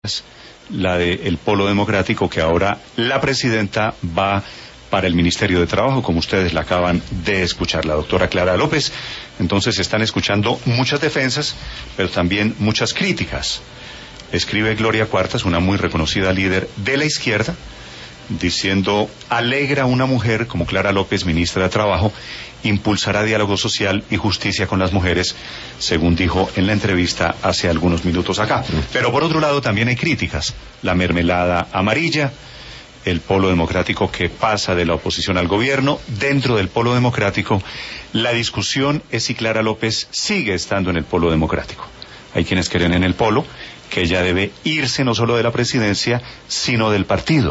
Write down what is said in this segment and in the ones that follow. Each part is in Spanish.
la del Polo Democrático, que ahora la presidenta va para el Ministerio de Trabajo, como ustedes la acaban de escuchar, la doctora Clara López. Entonces están escuchando muchas defensas, pero también muchas críticas. Escribe Gloria Cuartas, una muy reconocida líder de la izquierda, diciendo: alegra una mujer como Clara López, ministra de Trabajo, impulsará diálogo social y justicia con las mujeres, según dijo en la entrevista hace algunos minutos acá. Pero por otro lado también hay críticas: la mermelada amarilla, el Polo Democrático que pasa de la oposición al gobierno. Dentro del Polo Democrático, la discusión es si Clara López sigue estando en el Polo Democrático. Hay quienes creen en el Polo, que ella debe irse no solo de la presidencia, sino del partido.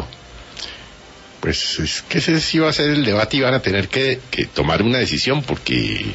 Pues es que ese sí va a ser el debate y van a tener que tomar una decisión, porque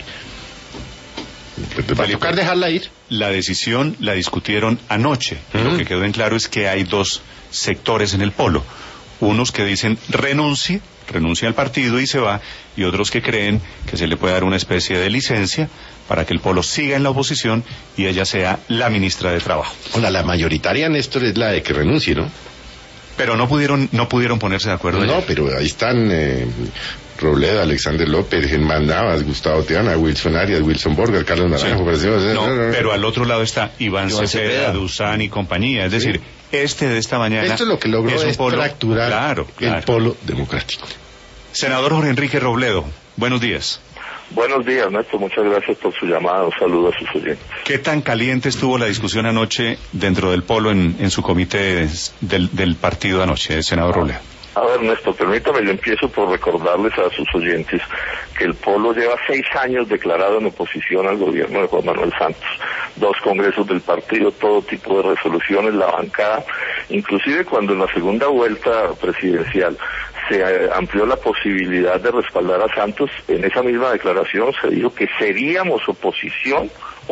va a tocar dejarla ir. La decisión la discutieron anoche. Lo que quedó en claro es que hay dos sectores en el Polo. Unos que dicen renuncia al partido y se va, y otros que creen que se le puede dar una especie de licencia para que el Polo siga en la oposición y ella sea la ministra de Trabajo. Hola, la mayoritaria, Néstor, es la de que renuncie, ¿no? Pero no pudieron ponerse de acuerdo. No, pero ahí están Robledo, Alexander López, Germán Navas, Gustavo Teana, Wilson Arias, Wilson Borger, Carlos Naranjo. Sí. Pero al otro lado está Iván Cepeda, Duzán y compañía. Es decir, de esta mañana... Esto es lo que logró es fracturar el Polo Democrático. Senador Jorge Enrique Robledo, buenos días. Buenos días, Néstor, muchas gracias por su llamada, un saludo a sus oyentes. ¿Qué tan caliente estuvo la discusión anoche dentro del Polo en su comité del partido anoche, senador Robledo? A ver, Néstor, permítame, yo empiezo por recordarles a sus oyentes que el Polo lleva 6 años declarado en oposición al gobierno de Juan Manuel Santos. 2 congresos del partido, todo tipo de resoluciones, la bancada, inclusive cuando en la segunda vuelta presidencial se amplió la posibilidad de respaldar a Santos, en esa misma declaración se dijo que seríamos oposición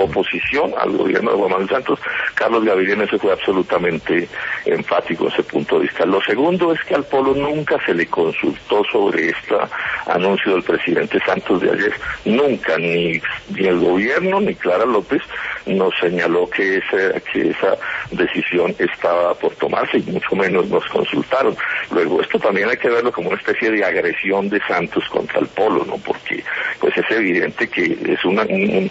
al gobierno de Juan Manuel Santos. Carlos Gaviria en eso fue absolutamente enfático en ese punto de vista. Lo segundo es que al Polo nunca se le consultó sobre este anuncio del presidente Santos de ayer. Nunca, ni el gobierno ni Clara López nos señaló que esa decisión estaba por tomarse, y mucho menos nos consultaron. Luego, esto también hay que verlo como una especie de agresión de Santos contra el Polo, ¿no? Porque pues es evidente que es un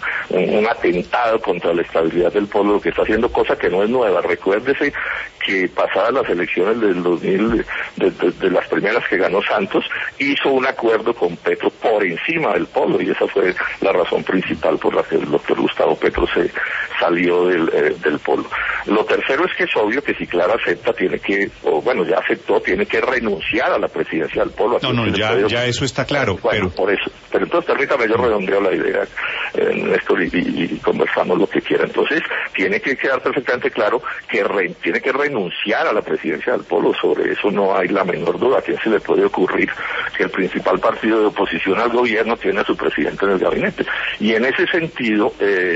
atentado contra la estabilidad del Polo lo que está haciendo, cosa que no es nueva. Recuérdese que pasadas las elecciones del 2000, de las primeras que ganó Santos, hizo un acuerdo con Petro por encima del Polo, y esa fue la razón principal por la que el doctor Gustavo Petro se salió del Polo. Lo tercero es que es obvio que si Clara acepta, ya aceptó, tiene que renunciar a la presidencia del Polo. Ya eso está claro. Bueno, por eso. Pero entonces permítame, yo redondeo la idea, Néstor, y conversamos lo que quiera. Entonces, tiene que quedar perfectamente claro que tiene que renunciar a la presidencia del Polo. Sobre eso no hay la menor duda. ¿A quién se le puede ocurrir que el principal partido de oposición al gobierno tiene a su presidente en el gabinete? Y en ese sentido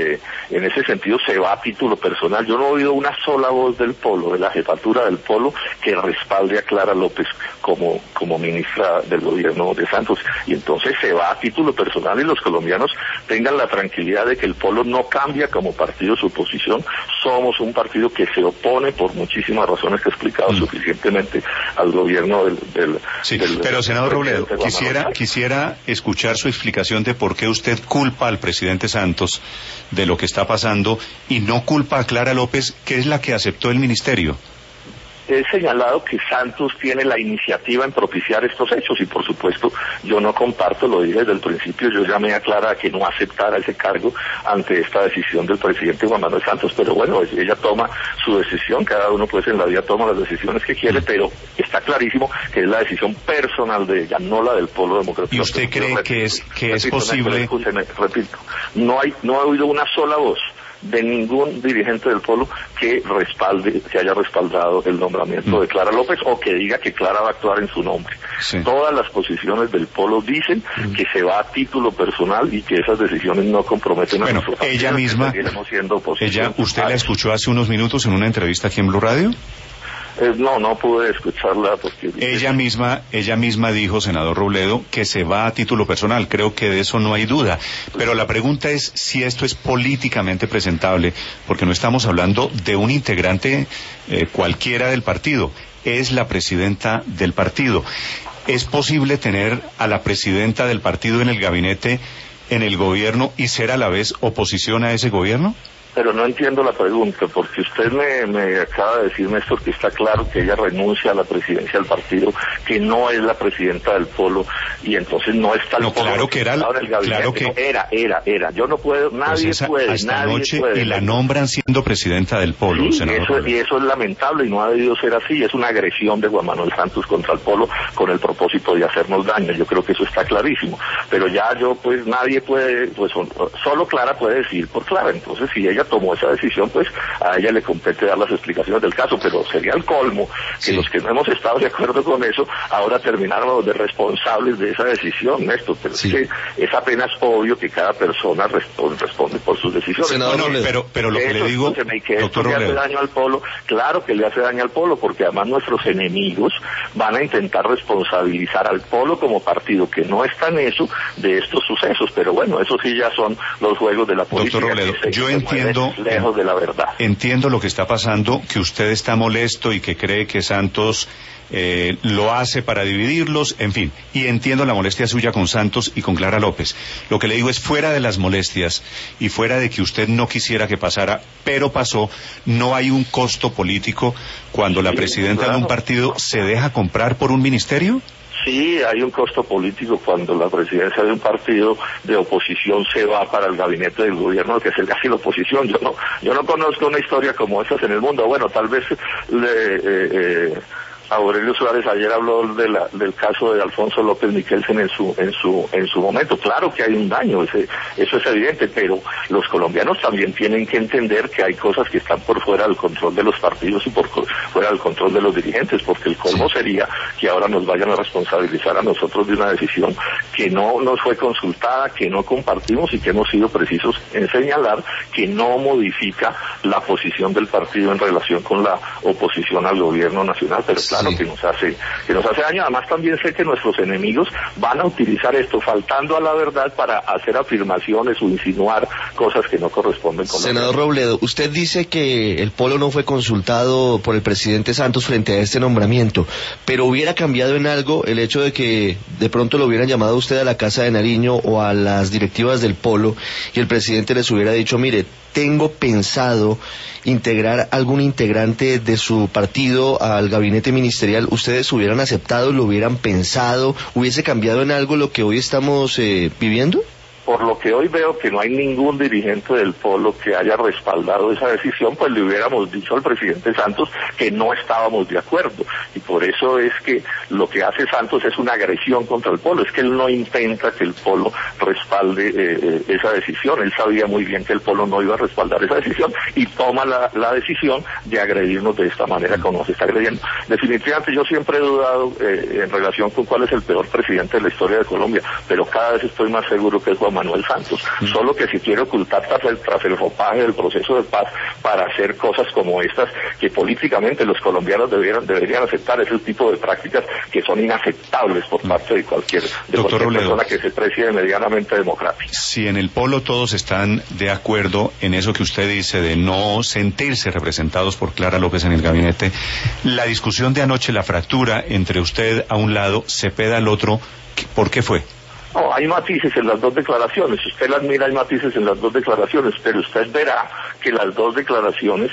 se va a título personal. Yo no he oído una sola voz del Polo, de la jefatura del Polo, que respalde a Clara López como ministra del gobierno de Santos. Y entonces se va a título personal, y los colombianos tengan la tranquilidad de que el Polo no cambia como partido su posición. Somos un partido que se opone por muchísimas razones que he explicado suficientemente al gobierno del pero senador Robledo, quisiera escuchar su explicación de por qué usted culpa al presidente Santos de lo que está pasando y no culpa a Clara López, que es la que aceptó el ministerio. He señalado que Santos tiene la iniciativa en propiciar estos hechos, y por supuesto yo no comparto, lo dije desde el principio, yo llamé a Clara a que no aceptara ese cargo ante esta decisión del presidente Juan Manuel Santos, pero bueno, ella toma su decisión, cada uno pues en la vida toma las decisiones que quiere, pero está clarísimo que es la decisión personal de ella, no la del Polo Democrático. ¿Y usted cree que es posible? Repito, no he oído una sola voz de ningún dirigente del Polo que haya respaldado el nombramiento de Clara López, o que diga que Clara va a actuar en su nombre. Sí. Todas las posiciones del Polo dicen que se va a título personal y que esas decisiones no comprometen a nuestro partido. Ella misma, usted la escuchó hace unos minutos en una entrevista aquí en Blue Radio. No pude escucharla porque... Ella misma dijo, senador Robledo, que se va a título personal. Creo que de eso no hay duda. Pero la pregunta es si esto es políticamente presentable, porque no estamos hablando de un integrante cualquiera del partido. Es la presidenta del partido. ¿Es posible tener a la presidenta del partido en el gabinete, en el gobierno, y ser a la vez oposición a ese gobierno? Pero no entiendo la pregunta, porque usted me acaba de decir, Néstor, que está claro que ella renuncia a la presidencia del partido, que no es la presidenta del Polo, y entonces no está el Polo. Claro que era, claro que... No, era. Yo no puedo, nadie puede, hasta nadie noche, puede. Y la nombran siendo presidenta del Polo, sí, senador. Y eso es lamentable, y no ha debido ser así. Es una agresión de Juan Manuel Santos contra el Polo, con el propósito de hacernos daño. Yo creo que eso está clarísimo. Pero ya nadie puede, solo Clara puede decir por Clara. Entonces, si ella tomó esa decisión, pues a ella le compete dar las explicaciones del caso, pero sería el colmo que los que no hemos estado de acuerdo con eso ahora termináramos de responsables de esa decisión, Néstor. Pero es que es apenas obvio que cada persona responde por sus decisiones. Senador, pero lo que le digo, doctor Robledo, le hace daño al Polo, claro que le hace daño al Polo, porque además nuestros enemigos van a intentar responsabilizar al Polo como partido que no está en eso de estos sucesos, pero bueno, eso sí ya son los juegos de la política. Doctor Robledo, yo entiendo lejos de la verdad. Entiendo lo que está pasando, que usted está molesto y que cree que Santos lo hace para dividirlos, en fin, y entiendo la molestia suya con Santos y con Clara López. Lo que le digo es, fuera de las molestias y fuera de que usted no quisiera que pasara, pero pasó, ¿no hay un costo político cuando la presidenta de un partido se deja comprar por un ministerio? Sí, hay un costo político cuando la presidencia de un partido de oposición se va para el gabinete del gobierno, que es el casi la oposición. Yo no conozco una historia como esas en el mundo. Bueno, tal vez Aurelio Suárez ayer habló del caso de Alfonso López Michelsen en su momento. Claro que hay un daño, eso es evidente, pero los colombianos también tienen que entender que hay cosas que están por fuera del control de los partidos y por fuera del control de los dirigentes, porque el colmo sería que ahora nos vayan a responsabilizar a nosotros de una decisión que no nos fue consultada, que no compartimos y que hemos sido precisos en señalar que no modifica la posición del partido en relación con la oposición al gobierno nacional, pero claro que nos hace daño. Además también sé que nuestros enemigos van a utilizar esto faltando a la verdad para hacer afirmaciones o insinuar cosas que no corresponden con Senador Robledo, usted dice que el Polo no fue consultado por el presidente Santos frente a este nombramiento, pero ¿hubiera cambiado en algo el hecho de que de pronto lo hubieran llamado a usted a la Casa de Nariño o a las directivas del Polo y el presidente les hubiera dicho, mire, tengo pensado integrar algún integrante de su partido al gabinete ministerial? ¿Ustedes hubieran aceptado, lo hubieran pensado, hubiese cambiado en algo lo que hoy estamos viviendo? Por lo que hoy veo que no hay ningún dirigente del Polo que haya respaldado esa decisión, pues le hubiéramos dicho al presidente Santos que no estábamos de acuerdo. Y por eso es que lo que hace Santos es una agresión contra el Polo. Es que él no intenta que el Polo respalde esa decisión. Él sabía muy bien que el Polo no iba a respaldar esa decisión y toma la decisión de agredirnos de esta manera como nos está agrediendo. Definitivamente yo siempre he dudado en relación con cuál es el peor presidente de la historia de Colombia, pero cada vez estoy más seguro que es Juan Manuel Santos, solo que si quiere ocultar tras el ropaje del proceso de paz para hacer cosas como estas, que políticamente los colombianos deberían aceptar ese tipo de prácticas que son inaceptables por parte de cualquier persona que se precie medianamente democrática. Si en el Polo todos están de acuerdo en eso que usted dice de no sentirse representados por Clara López en el gabinete, la discusión de anoche, la fractura entre usted a un lado, Cepeda al otro, ¿por qué fue? No, hay matices en las dos declaraciones. Si usted las mira, hay matices en las dos declaraciones, pero usted verá que las dos declaraciones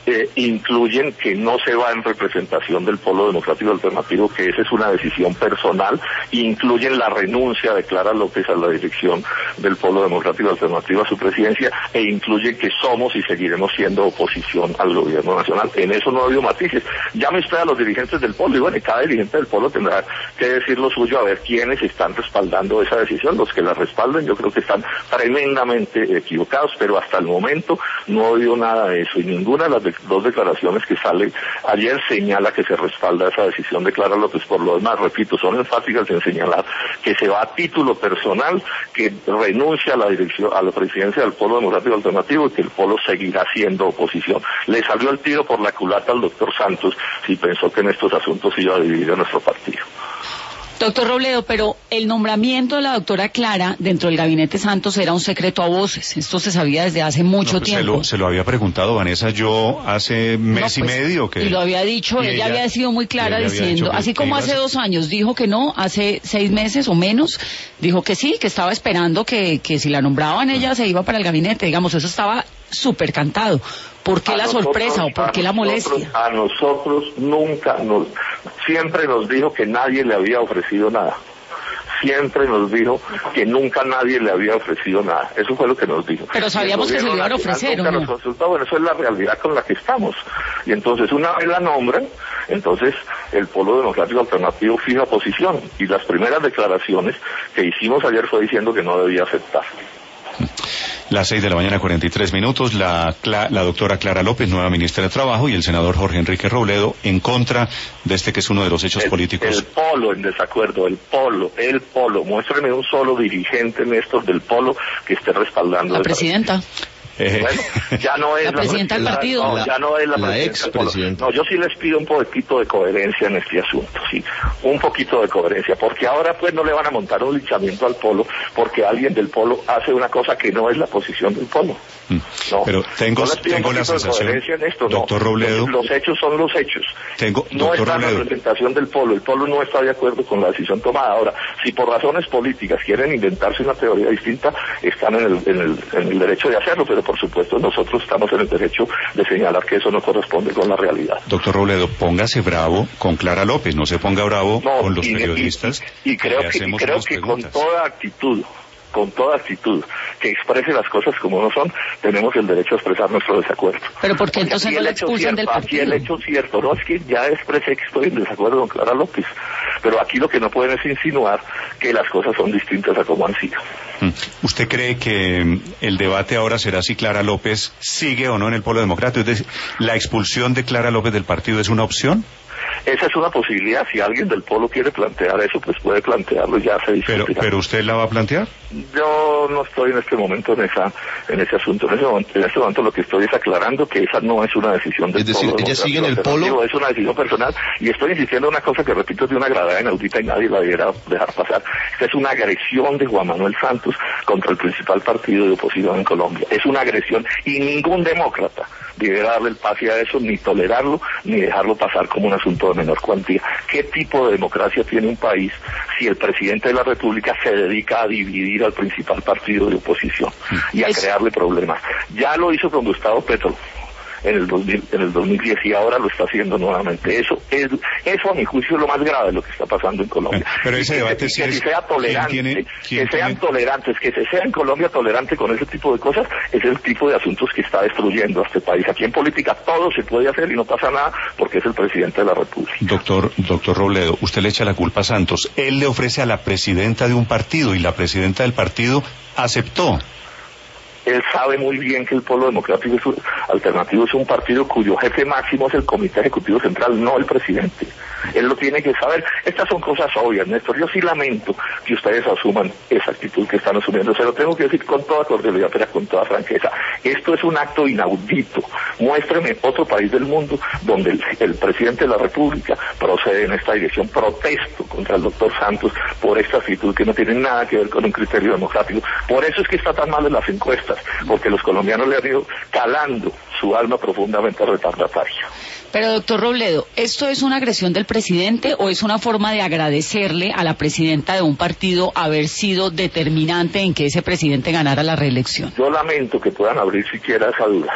incluyen que no se va en representación del Polo Democrático Alternativo, que esa es una decisión personal, incluyen la renuncia de Clara López a la dirección del Polo Democrático Alternativo a su presidencia, e incluye que somos y seguiremos siendo oposición al gobierno nacional. En eso no ha habido matices. Llame usted a los dirigentes del Polo, y bueno, y cada dirigente del Polo tendrá que decir lo suyo, a ver quiénes están respaldando esa decisión. decisión, los que la respalden, yo creo que están tremendamente equivocados, pero hasta el momento no ha habido nada de eso, y ninguna de las dos declaraciones que sale ayer señala que se respalda esa decisión de Clara López. Por lo demás, repito, son enfáticas en señalar que se va a título personal, que renuncia a la dirección, a la presidencia del Polo Democrático Alternativo, y que el Polo seguirá siendo oposición. Le salió el tiro por la culata al doctor Santos si pensó que en estos asuntos iba a dividir a nuestro partido. Doctor Robledo, pero el nombramiento de la doctora Clara dentro del gabinete Santos era un secreto a voces. Esto se sabía desde hace mucho tiempo. Se lo había preguntado Vanessa yo hace mes y medio. Y lo había dicho, ella había sido muy clara diciendo, así como hace 2 años dijo que no, hace 6 meses o menos, dijo que sí, que estaba esperando que si la nombraban ella se iba para el gabinete. Digamos, eso estaba súper cantado. ¿Por qué la sorpresa o por qué la molestia? A nosotros siempre nos dijo que nadie le había ofrecido nada. Siempre nos dijo que nunca nadie le había ofrecido nada. Eso fue lo que nos dijo. Pero sabíamos que se le iban a ofrecer, ¿o no? Bueno, eso es la realidad con la que estamos. Y entonces, una vez la nombran, entonces el Polo Democrático Alternativo fija posición. Y las primeras declaraciones que hicimos ayer fue diciendo que no debía aceptar. Las 6:43 a.m, la doctora Clara López, nueva ministra de Trabajo, y el senador Jorge Enrique Robledo en contra de este que es uno de los hechos políticos. El Polo en desacuerdo, el Polo. Muéstrame un solo dirigente, Néstor, del Polo que esté respaldando. La presidenta. Bueno, ya no es la presidenta del partido. No, ya no es la expresidenta. No, yo sí les pido un poquito de coherencia en este asunto, sí, un poquito de coherencia, porque ahora pues no le van a montar un linchamiento al Polo porque alguien del Polo hace una cosa que no es la posición del Polo. No, pero tengo la sensación, en esto, doctor Robledo, los hechos son los hechos. No está la representación del Polo, el Polo no está de acuerdo con la decisión tomada. Ahora, si por razones políticas quieren inventarse una teoría distinta, están en el derecho de hacerlo, pero por supuesto nosotros estamos en el derecho de señalar que eso no corresponde con la realidad. Doctor Robledo, póngase bravo con Clara López, no se ponga bravo con los periodistas. Y creo que con toda actitud que exprese las cosas como no son, tenemos el derecho a expresar nuestro desacuerdo. Pero ¿por qué entonces no la expulsan del partido? Aquí el hecho cierto, no, es que ya expresé que estoy en desacuerdo con Clara López, pero aquí lo que no pueden es insinuar que las cosas son distintas a como han sido. ¿Usted cree que el debate ahora será si Clara López sigue o no en el Polo Democrático? Es decir, ¿la expulsión de Clara López del partido es una opción? Esa es una posibilidad. Si alguien del Polo quiere plantear eso, pues puede plantearlo y ya se discutirá. ¿Pero usted la va a plantear? Yo no estoy en este momento en ese asunto. En este momento lo que estoy es aclarando que esa no es una decisión del Polo. Es decir, ella sigue en el Polo. Es una decisión personal, y estoy insistiendo en una cosa que, repito, es de una gravedad inaudita y nadie la deberá dejar pasar. Esta es una agresión de Juan Manuel Santos contra el principal partido de oposición en Colombia. Es una agresión, y ningún demócrata deberá darle el pase a eso, ni tolerarlo, ni dejarlo pasar como un asunto de menor cuantía. ¿Qué tipo de democracia tiene un país si el presidente de la República se dedica a dividir al principal partido de oposición y a crearle problemas? Ya lo hizo con Gustavo Petro en el 2010 y ahora lo está haciendo nuevamente. Eso a mi juicio es lo más grave de lo que está pasando en Colombia. Pero ese debate sí es... sea tolerante, que sean tolerantes, que se sea en Colombia tolerante con ese tipo de cosas, es el tipo de asuntos que está destruyendo a este país. Aquí en política todo se puede hacer y no pasa nada porque es el presidente de la República. Doctor Robledo, usted le echa la culpa a Santos. Él le ofrece a la presidenta de un partido y la presidenta del partido aceptó. Él sabe muy bien que el Polo Democrático Alternativo es un partido cuyo jefe máximo es el Comité Ejecutivo Central, no el presidente. Él lo tiene que saber. Estas son cosas obvias, Néstor. Yo sí lamento que ustedes asuman esa actitud que están asumiendo. Se lo tengo que decir con toda cordialidad, pero con toda franqueza. Esto es un acto inaudito. Muéstreme otro país del mundo donde el presidente de la República procede en esta dirección. Protesto contra el doctor Santos por esta actitud que no tiene nada que ver con un criterio democrático. Por eso es que está tan mal en las encuestas, porque los colombianos le han ido calando su alma profundamente retardataria. Pero, doctor Robledo, ¿esto es una agresión del presidente o es una forma de agradecerle a la presidenta de un partido haber sido determinante en que ese presidente ganara la reelección? Yo lamento que puedan abrir siquiera esa duda,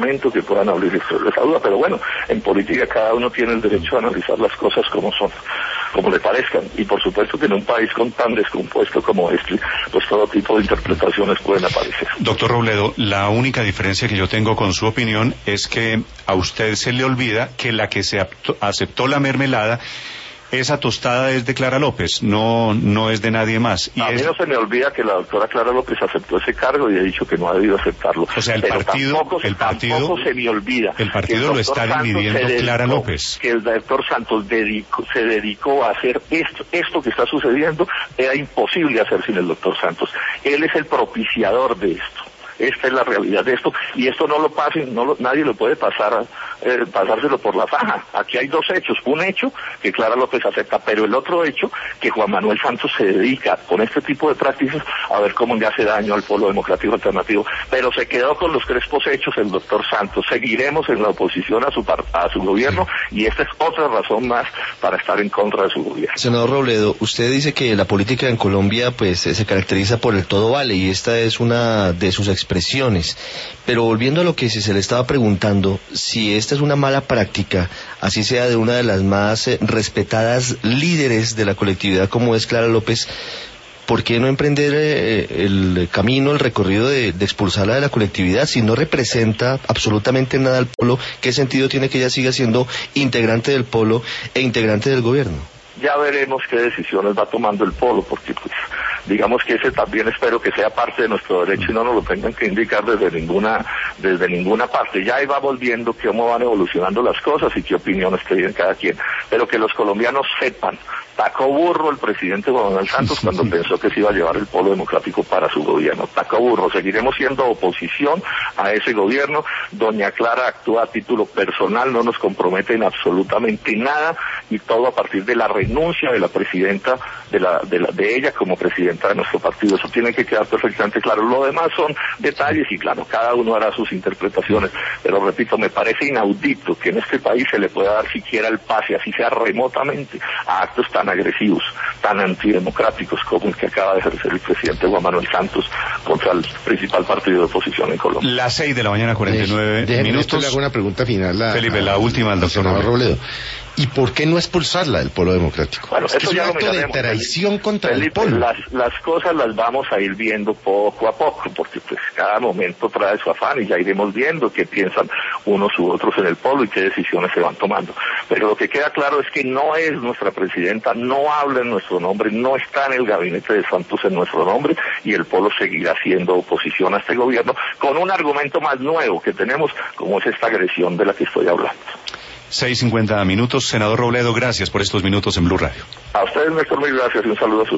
pero bueno, en política cada uno tiene el derecho a analizar las cosas como son, como le parezcan, y por supuesto que en un país con tan descompuesto como este, pues todo tipo de interpretaciones pueden aparecer. Doctor Robledo, la única diferencia que yo tengo con su opinión es que a usted se le olvida que la que se aceptó la mermelada esa tostada es de Clara López, no es de nadie más. Y a mí no se me olvida que la doctora Clara López aceptó ese cargo y he dicho que no ha debido aceptarlo. O sea, tampoco se me olvida. El partido lo está dividiendo Clara López. Que el doctor Santos se dedicó a hacer esto que está sucediendo, era imposible hacer sin el doctor Santos. Él es el propiciador de esto. Esta es la realidad de esto, y esto no lo pasen, nadie lo puede pasárselo por la faja. Aquí hay dos hechos, un hecho que Clara López acepta, pero el otro hecho que Juan Manuel Santos se dedica con este tipo de prácticas a ver cómo le hace daño al Polo Democrático Alternativo, pero se quedó con los crespos hechos el doctor Santos. Seguiremos en la oposición a su gobierno, y esta es otra razón más para estar en contra de su gobierno. Senador Robledo, usted dice que la política en Colombia pues se caracteriza por el todo vale, y esta es una de sus expresiones, pero volviendo a lo que se le estaba preguntando, si esta es una mala práctica, así sea de una de las más respetadas líderes de la colectividad como es Clara López, ¿por qué no emprender el camino, el recorrido de expulsarla de la colectividad? Si no representa absolutamente nada al Polo, ¿qué sentido tiene que ella siga siendo integrante del Polo e integrante del gobierno? Ya veremos qué decisiones va tomando el Polo, porque pues digamos que ese también espero que sea parte de nuestro derecho y no nos lo tengan que indicar desde ninguna parte. Ya ahí vamos viendo cómo van evolucionando las cosas y qué opiniones tienen cada quien, pero que los colombianos sepan, tacó burro el presidente Juan Manuel Santos cuando pensó que se iba a llevar el Polo Democrático para su gobierno. Tacó burro, seguiremos siendo oposición a ese gobierno. Doña Clara actúa a título personal, no nos compromete en absolutamente nada, y todo a partir de la renuncia de la presidenta, de ella como presidenta de nuestro partido. Eso tiene que quedar perfectamente claro. Lo demás son detalles y claro, cada uno hará sus interpretaciones, pero repito, me parece inaudito que en este país se le pueda dar siquiera el pase, así sea remotamente, a actos tan agresivos, tan antidemocráticos como el que acaba de ejercer el presidente Juan Manuel Santos contra el principal partido de oposición en Colombia. Las 6:49 minutos. Le hago una pregunta final Felipe, la última al doctor Robledo. ¿Y por qué no expulsarla del Polo Democrático? Bueno, es un acto de traición contra Felipe, el Polo. Las cosas las vamos a ir viendo poco a poco, porque pues cada momento trae su afán y ya iremos viendo qué piensan unos u otros en el Polo y qué decisiones se van tomando. Pero lo que queda claro es que no es nuestra presidenta, no habla en nuestro nombre, no está en el gabinete de Santos en nuestro nombre, y el Polo seguirá siendo oposición a este gobierno con un argumento más nuevo que tenemos, como es esta agresión de la que estoy hablando. 6:50 minutos. Senador Robledo, gracias por estos minutos en Blue Radio. A ustedes, Néstor, mil gracias y un saludo a sus